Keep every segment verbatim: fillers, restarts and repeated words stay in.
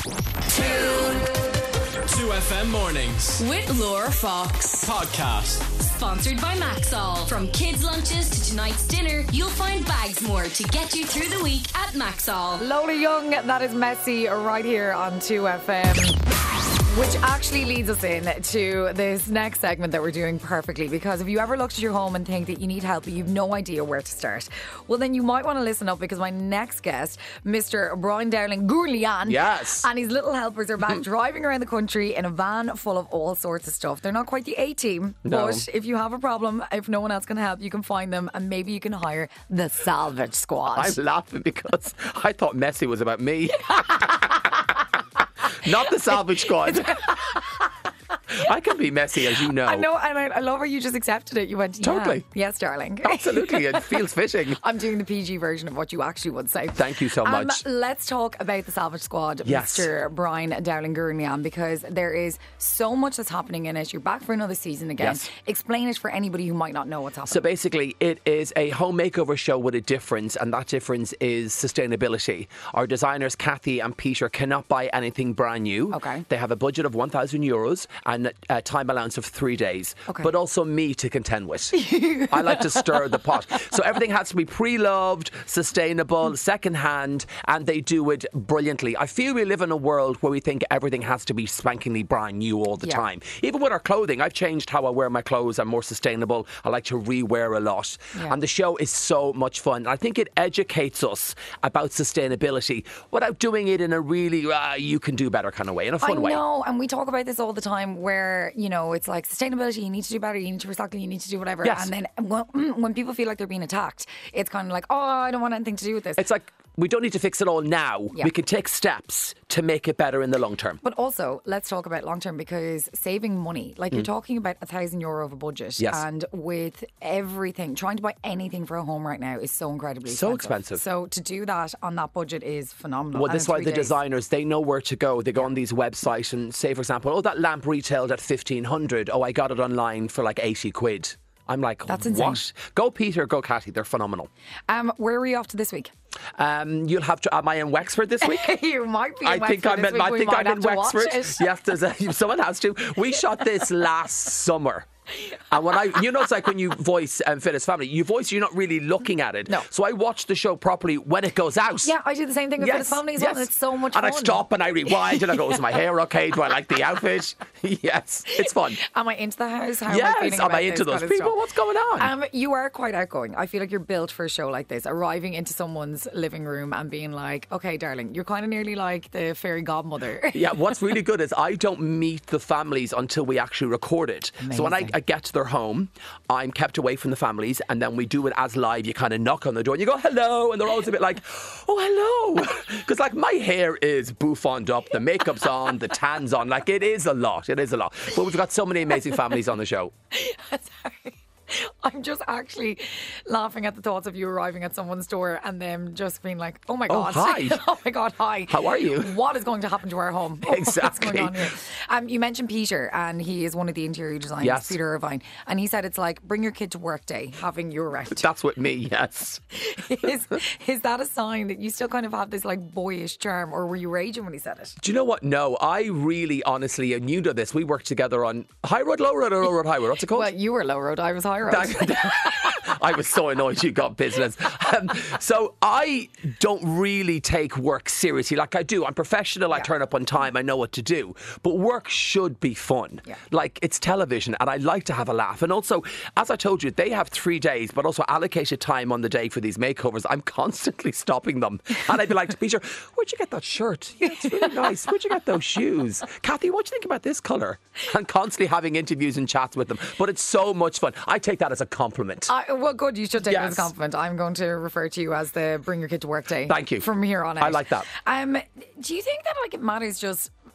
two F M mornings with Laura Fox. podcast. Sponsored by Maxall. From kids' lunches to tonight's dinner, you'll find bags more to get you through the week at Maxall. Lola Young, that is Messy, right here on two F M. Which actually leads us in to this next segment that we're doing perfectly, because if you ever looked at your home and think that you need help but you've no idea where to start, well then you might want to listen up, because my next guest, Mister Brian Dowling Gurlian, yes, and his little helpers are back driving around the country in a van full of all sorts of stuff. They're not quite the A-team, no. but if you have a problem, if no one else can help, you can find them, and maybe you can hire the Salvage Squad. I'm laughing because I thought Messy was about me. Not the Salvage Squad. I can be messy, as you know. I know, and I, I love how you just accepted it. You went, yeah, totally. Yes, darling. Absolutely, it feels fitting. I'm doing the P G version of what you actually would say. Thank you so um, much. Let's talk about the Salvage Squad, yes. Mister Brian Dowling Gurlian, because there is so much that's happening in it. You're back for another season again. Yes. Explain it for anybody who might not know what's happening. So basically, it is a home makeover show with a difference, and that difference is sustainability. Our designers, Kathy and Peter, cannot buy anything brand new. Okay. They have a budget of one thousand euros and a time allowance of three days, okay. but also me to contend with. I like to stir the pot. So everything has to be pre-loved, sustainable, second-hand, and they do it brilliantly. I feel we live in a world where we think everything has to be spankingly brand new all the yeah. time. Even with our clothing, I've changed how I wear my clothes. I'm more sustainable. I like to re-wear a lot. Yeah. And the show is so much fun. I think it educates us about sustainability without doing it in a really, uh, you can do better kind of way, in a fun I way. I know, and we talk about this all the time where, you know, it's like sustainability, you need to do better, you need to recycle, you need to do whatever. Yes. And then when, when people feel like they're being attacked, it's kind of like, oh, I don't want anything to do with this. It's like, we don't need to fix it all now. Yeah. We can take steps to make it better in the long term. But also, let's talk about long term, because saving money, like mm. you're talking about a thousand euro of a budget. Yes. And with everything, trying to buy anything for a home right now is so incredibly so expensive. expensive. So to do that on that budget is phenomenal. Well, that's why the days. designers, they know where to go. They go on these websites and say, for example, oh, that lamp retailed at fifteen hundred. Oh, I got it online for like eighty quid. I'm like, that's what? insane. Go Peter, go Kathy. They're phenomenal. Um, where are we off to this week? Um, you'll have to. Am I in Wexford this week? You might be. In I Wexford think I'm this in. week. I We think might I'm have in to watch Wexford. it. Yes, there's a, someone has to. We shot this last summer. And when I, you know, it's like when you voice um, Phyllis Family, you voice, you're not really looking at it. No. So I watch the show properly when it goes out. Yeah, I do the same thing with Yes, Phyllis Family as yes. well, and it's so much and fun. I stop and I rewind and I go, is my hair okay? Do I like the outfit? Yes, it's fun. Am I into the house? How am I Yes, feeling am about I into this those kind of people? stuff? What's going on? Um, you are quite outgoing. I feel like you're built for a show like this, arriving into someone's living room and being like, okay, darling, you're kind of nearly like the fairy godmother. Yeah, what's really good is I don't meet the families until we actually record it. Amazing. So when I, I get to their home, I'm kept away from the families, and then we do it as live. You kind of knock on the door and you go, hello, and they're always a bit like, oh, hello. Because like my hair is bouffant up, the makeup's on, the tan's on. Like it is a lot. It is a lot. But we've got so many amazing families on the show. Sorry. I'm just actually laughing at the thoughts of you arriving at someone's door and them just being like, oh my Oh, God. hi. Oh my God, hi. How are you? What is going to happen to our home? Exactly. What's going on here? Um, you mentioned Peter, and he is one of the interior designers, Yes. Peter Irvine. And he said it's like, bring your kid to work day, having you around. That's with me, yes. is, is that a sign that you still kind of have this like boyish charm, or were you raging when he said it? Do you know what? No, I really, honestly, and you know this, we worked together on High Road, Low Road, or Low Road, High Road. What's it called? Well, you were low road, I was high road. I was so annoyed you got business. Um, so I don't really take work seriously like I do. I'm professional. I Yeah. turn up on time. I know what to do. But work should be fun. Yeah. Like it's television and I like to have a laugh. And also, as I told you, they have three days, but also allocated time on the day for these makeovers. I'm constantly stopping them. And I'd be like, Peter, where'd you get that shirt? Yeah, it's really nice. Where'd you get those shoes? Kathy, what do you think about this colour? And constantly having interviews and chats with them. But it's so much fun. I take that as a compliment. I, well, good. You should take it as Yes. a compliment. I'm going to refer to you as the bring your kid to work day. Thank you. From here on out. I like that. Um, do you think that like it matters just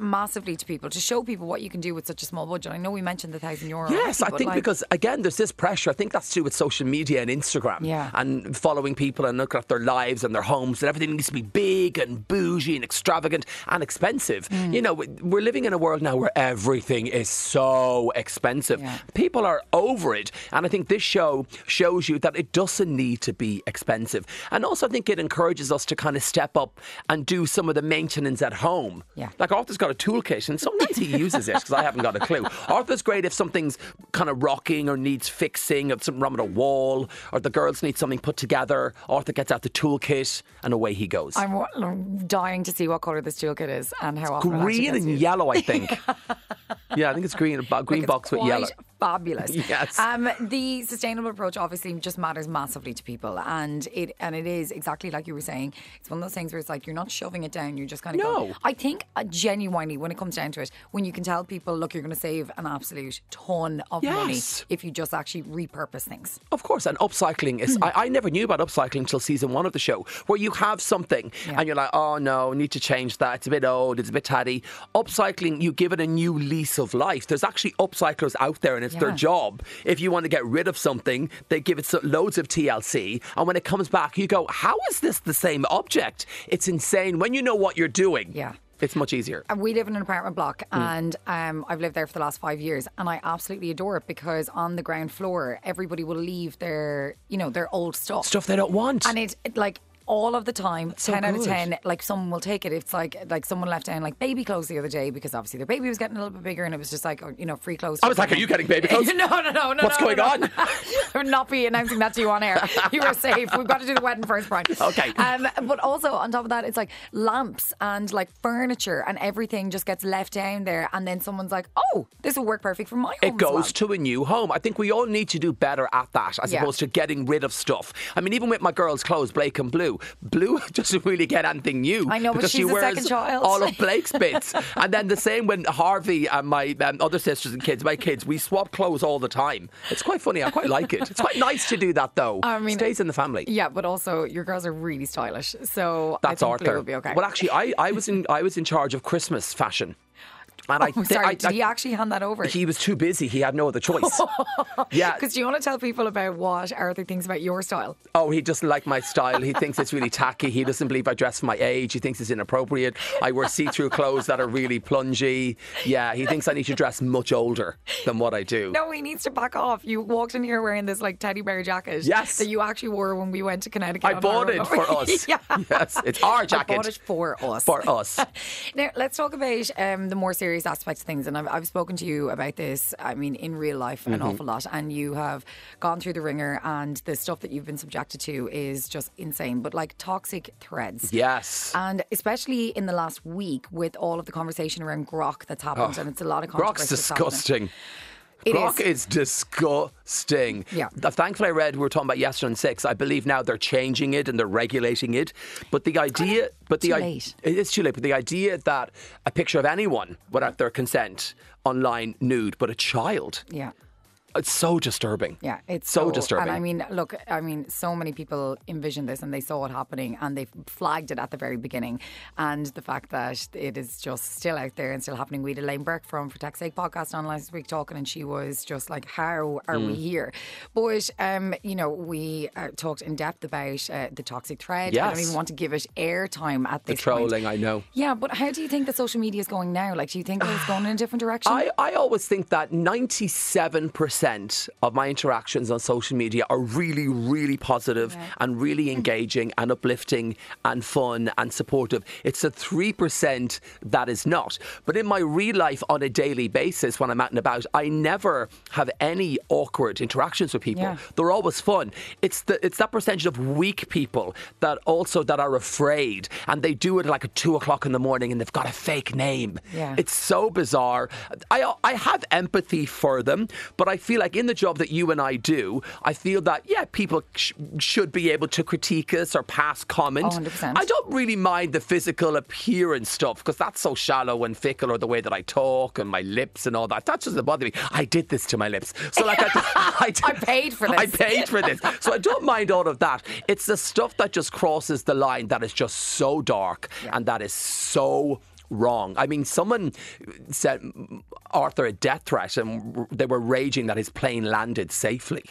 massively to people to show people what you can do with such a small budget. I know we mentioned the thousand euro. Yes, already, I think like, because, again, there's this pressure. I think that's to do with social media and Instagram Yeah. and following people and looking at their lives and their homes, and everything needs to be big and bougie and extravagant and expensive. Mm. You know, we're living in a world now where everything is so expensive. Yeah. People are over it. And I think this show shows you that it doesn't need to be expensive. And also I think it encourages us to kind of step up and do some of the maintenance at home. Yeah. Like Arthur's got a toolkit and sometimes he uses it because I haven't got a clue. Arthur's great if something's kind of rocking or needs fixing, if something wrong with a wall, or the girls need something put together. Arthur gets out the toolkit and away he goes. I'm wa- I'm dying to see what colour this toolkit is and how often it actually Green gets and used. yellow, I think. Yeah, I think it's green. A bo- green Like, box it's with yellow. quite Fabulous. Yes. Um, the sustainable approach obviously just matters massively to people, and it and it is exactly like you were saying. It's one of those things where it's like you're not shoving it down. You're just kind of No. going. I think uh, genuinely, when it comes down to it, when you can tell people, look, you're going to save an absolute ton of money Yes. if you just actually repurpose things. Of course, and upcycling is. I, I never knew about upcycling until season one of the show, where you have something Yeah. and you're like, oh no, need to change that. It's a bit old, it's a bit tatty. Upcycling, you give it a new lease of life. There's actually upcyclers out there, and it's their Yeah. job. If you want to get rid of something, they give it so- loads of T L C, and when it comes back, you go, how is this the same object? It's insane. When you know what you're doing, Yeah. it's much easier. And we live in an apartment block, Mm. and um, I've lived there for the last five years, and I absolutely adore it because on the ground floor, everybody will leave their, you know, their old stuff. Stuff they don't want. And it, it like all of the time, so ten out of good. ten, like someone will take it. It's like like someone left down like baby clothes the other day because obviously their baby was getting a little bit bigger, and it was just like, oh, you know, free clothes. I was like, are you getting baby clothes? no, no, no, no. What's no, going no, on? no. I would not be announcing that to you on air. You are safe. We've got to do the wedding first, Brian. Okay. Um, but also on top of that, it's like lamps and like furniture and everything just gets left down there, and then someone's like, oh, this will work perfect for my home. It as goes well. to a new home. I think we all need to do better at that as Yeah. opposed to getting rid of stuff. I mean, even with my girls' clothes, Blake and Blue, Blue doesn't really get anything new. I know, but because she's she the wears second child. all of Blake's bits. And then the same when Harvey and my um, other sisters and kids, my kids, we swap clothes all the time. It's quite funny. I quite like it. It's quite nice to do that, though. I mean, stays in the family. Yeah, but also your girls are really stylish, so That's I think Arthur. Blue will be okay. Well, actually, I, I was in I was in charge of Christmas fashion. And I, Oh, sorry, I, did I, he actually hand that over? he was too busy. He had no other choice. Yeah. Because do you want to tell people about what Arthur thinks about your style? Oh, he doesn't like my style. He thinks it's really tacky. He doesn't believe I dress for my age. He thinks it's inappropriate. I wear see-through clothes that are really plungy. Yeah, he thinks I need to dress much older than what I do. No, he needs to back off. You walked in here wearing this like teddy bear jacket. Yes. That you actually wore when we went to Connecticut. I on bought our it road. for us. yeah. Yes, it's our jacket. I bought it for us. For us. Now, let's talk about um, the more serious aspects of things. And I've, I've spoken to you about this, I mean, in real life an Mm-hmm. awful lot. And you have gone through the ringer, and the stuff that you've been subjected to is just insane. But like toxic threads. Yes. And especially in the last week with all of the conversation around grok that's happened. Oh, and it's a lot of Grok's controversy that's happening. disgusting. It Grok is. is disgusting. Yeah. Uh, Thankfully, I read we were talking about yesterday on Six. I believe now they're changing it and they're regulating it. But the idea, but the too i- late. it is too late. But the idea that a picture of anyone without their consent online nude, but a child, Yeah. it's so disturbing. Yeah, it's so, disturbing. And I mean, look, I mean, so many people envisioned this and they saw it happening and they flagged it at the very beginning. And the fact that it is just still out there and still happening. We had Elaine Burke from For Tech's Sake podcast on last week talking, and she was just like, how are Mm. we here? But, um, you know, we uh, talked in depth about uh, the toxic thread. I don't Yes. even want to give it airtime at the this point. trolling, I know. Yeah, but how do you think that social media is going now? Like, do you think that it's going in a different direction? I, I always think that ninety-seven percent of my interactions on social media are really, really positive and really engaging and uplifting and fun and supportive. It's the three percent that is not. But in my real life on a daily basis, when I'm out and about, I never have any awkward interactions with people. Yeah. They're always fun. It's the it's that percentage of weak people that also that are afraid, and they do it like at two o'clock in the morning and they've got a fake name. Yeah. It's so bizarre. I I have empathy for them, but I feel like in the job that you and I do, I feel that, yeah, people sh- should be able to critique us or pass comment. one hundred percent. I don't really mind the physical appearance stuff because that's so shallow and fickle, or the way that I talk and my lips and all that. That doesn't bother me. I did this to my lips. So like I, I, did- I paid for this. I paid for this. So I don't mind all of that. It's the stuff that just crosses the line that is just so dark and that is so wrong. I mean, someone sent Arthur a death threat and they were raging that his plane landed safely.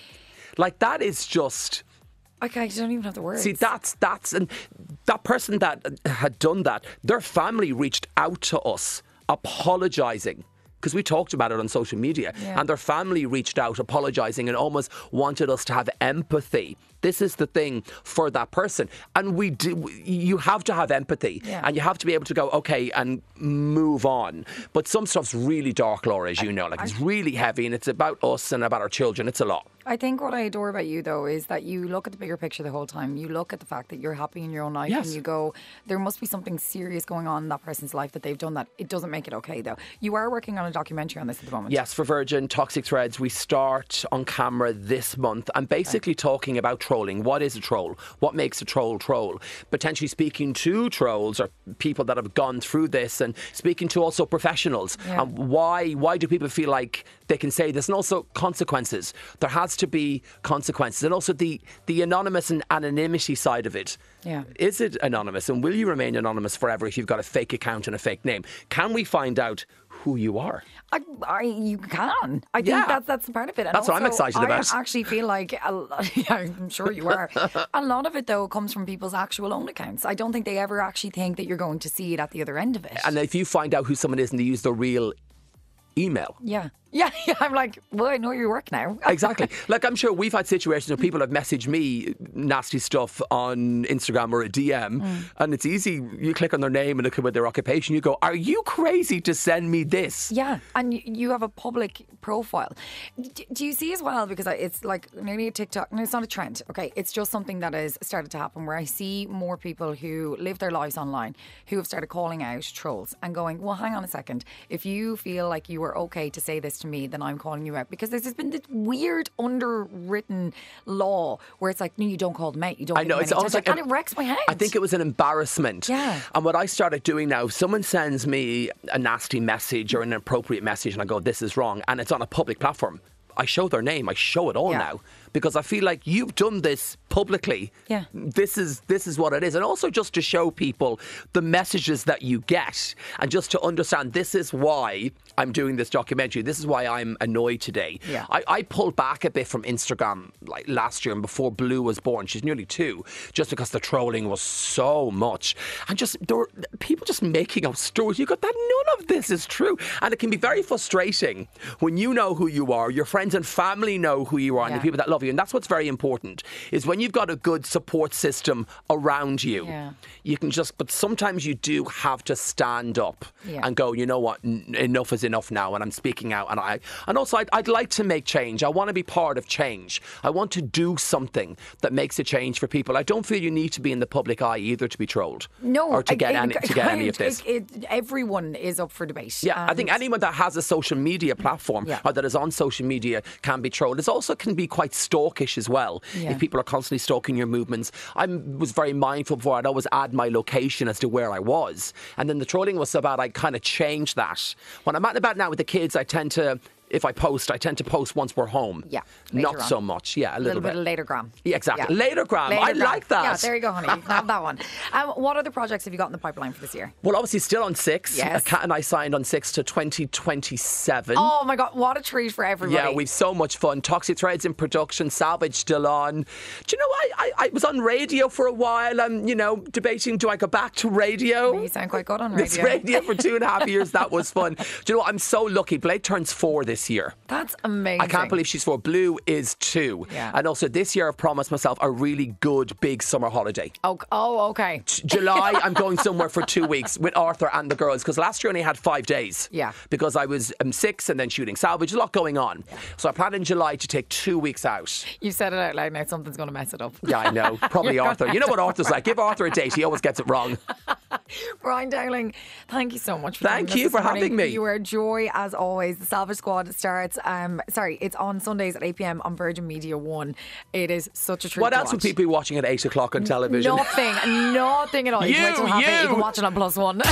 Like, that is just... Okay, I don't even have the words. See, that's, that's, and that person that had done that, their family reached out to us apologising. Because we talked about it on social media, yeah. and their family reached out apologising and almost wanted us to have empathy. This is the thing for that person. And we do, you have to have empathy, yeah. and you have to be able to go, okay, and move on. But some stuff's really dark, Laura, as you know. Like, it's really heavy, and it's about us and about our children. It's a lot. I think what I adore about you, though, is that you look at the bigger picture the whole time. You look at the fact that you're happy in your own life, yes. and you go, there must be something serious going on in that person's life that they've done that. It doesn't make it okay, though. You are working on a documentary on this at the moment. Yes, for Virgin, Toxic Threads. We start on camera this month. I'm basically okay. talking about trolling. What is a troll? What makes a troll troll? Potentially speaking to trolls or people that have gone through this, and speaking to also professionals. Yeah. And why, why do people feel like they can say this? And also consequences. There has to be consequences. And also the, the anonymous and anonymity side of it. Yeah. Is it anonymous? And will you remain anonymous forever if you've got a fake account and a fake name? Can we find out who you are? I, I, you can. I think yeah. that's that's part of it. And that's also, what I'm excited I about. I actually feel like, a, yeah, I'm sure you are. A lot of it, though, comes from people's actual own accounts. I don't think they ever actually think that you're going to see it at the other end of it. And if you find out who someone is and they use the real email. Yeah. Yeah, yeah, I'm like, well, I know your work now. Exactly. Like, I'm sure we've had situations where people have messaged me nasty stuff on Instagram or a D M, mm. and it's easy. You click on their name and look at their occupation. You go, are you crazy to send me this? Yeah, and you have a public profile. Do you see as well, because it's like nearly a TikTok, no, it's not a trend, okay? It's just something that has started to happen where I see more people who live their lives online who have started calling out trolls and going, well, hang on a second. If you feel like you are okay to say this to me, then I'm calling you out, because there's been this weird underwritten law where it's like, no, you don't call them out, you don't. I know, it's almost like, and it wrecks my head. I think it was an embarrassment. Yeah. And what I started doing now, if someone sends me a nasty message or an inappropriate message, and I go, this is wrong, and it's on a public platform, I show their name, I show it all yeah. now, because I feel like you've done this publicly. Yeah. This is this is what it is. And also just to show people the messages that you get, and just to understand, this is why I'm doing this documentary. This is why I'm annoyed today. Yeah. I, I pulled back a bit from Instagram like last year and before Blue was born. She's nearly two, just because the trolling was so much. And just there were people just making up stories. You got that none of this is true. And it can be very frustrating when you know who you are, your friends and family know who you are, yeah. and the people that love you. And that's what's very important, is when you've got a good support system around you, yeah. you can just, but sometimes you do have to stand up yeah. and go, you know what, N- enough is enough now, and I'm speaking out. And I, and also I'd, I'd like to make change. I want to be part of change. I want to do something that makes a change for people. I don't feel you need to be in the public eye either to be trolled. No. Or to I, get, I, any, to get any of this. It, it, everyone is up for debate. Yeah, I think anyone that has a social media platform yeah. or that is on social media can be trolled. It also can be quite stalkish as well. Yeah. If people are constantly stalking your movements. I was very mindful before. I'd always add my location as to where I was. And then the trolling was so bad, I kind of changed that. When I'm out and about now with the kids, I tend to... If I post, I tend to post once we're home. Yeah. Not on. so much. Yeah, a little, little bit. bit. of later gram. Yeah, exactly. Yeah. Later gram. Later I gram. like that. Yeah, there you go, honey. You can have that one. Um, what other projects have you got in the pipeline for this year? Well, obviously still on Six. Yes. Kat and I signed on Six to twenty twenty-seven. Oh my God, what a treat for everybody. Yeah, we've so much fun. Toxic Threads in production, Salvage still on. Do you know, I, I, I was on radio for a while. I'm, you know, debating, do I go back to radio? You sound quite good on radio. This radio for two and a half years, that was fun. Do you know what, I'm so lucky. Blake turns four this year. That's amazing. I can't believe she's four. Blue is two. Yeah. And also this year I've promised myself a really good big summer holiday. Oh, oh okay. July, I'm going somewhere for two weeks with Arthur and the girls, because last year I only had five days. Yeah. Because I was um, six and then shooting Salvage, a lot going on. Yeah. So I plan in July to take two weeks out. You said it out loud now, something's going to mess it up. Yeah, I know. Probably Arthur. You know what Arthur's like. Give Arthur a date. He always gets it wrong. Brian Dowling, thank you so much for Thank you for morning. having me. You are a joy as always. The Salvage Squad starts, um, sorry, it's on Sundays at eight p.m. on Virgin Media one. It is such a treat. What to else watch. would people be watching at eight o'clock on television? Nothing, nothing at all. You, You, can wait till half you. eight. You can watch it on Plus One.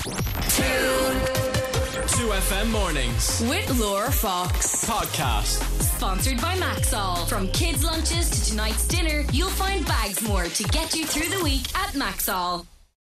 two F M mornings. With Laura Fox. Podcast. Sponsored by Maxall. From kids' lunches to tonight's dinner, you'll find bags more to get you through the week at Maxall.